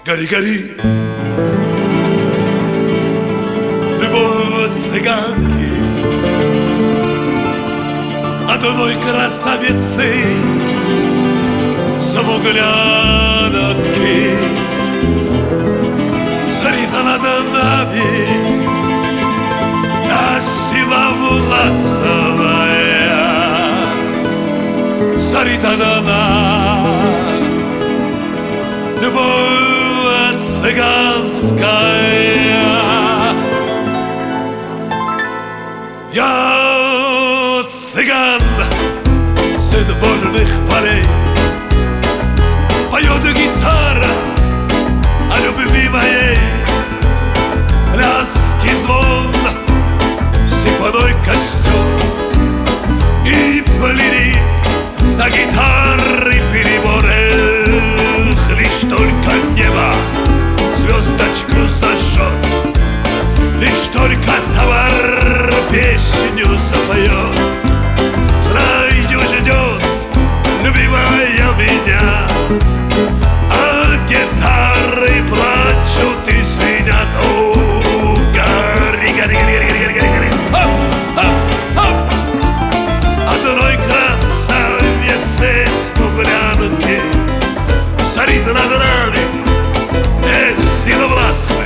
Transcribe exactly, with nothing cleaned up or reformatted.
Гори, гори, любовь цыганки, от одной красавицы самоглядки. Царита над нами, та сила властная, царита дана, любовь цыганская. Я цыган, сын вольных полей, поет гитара о любви моей, пляски, звон, степной костер, и пленит на гитары переборы. Лишь только небо звездочку зажжет, лишь только товар песню запоет. Знаю, ждет любимая меня, а гитары плачут и звенят. О, гори, гори, гори, гори, гори, гори. Хоп, хоп, хоп. Одной красавице смуглянки царит над нами, эх, сила власть.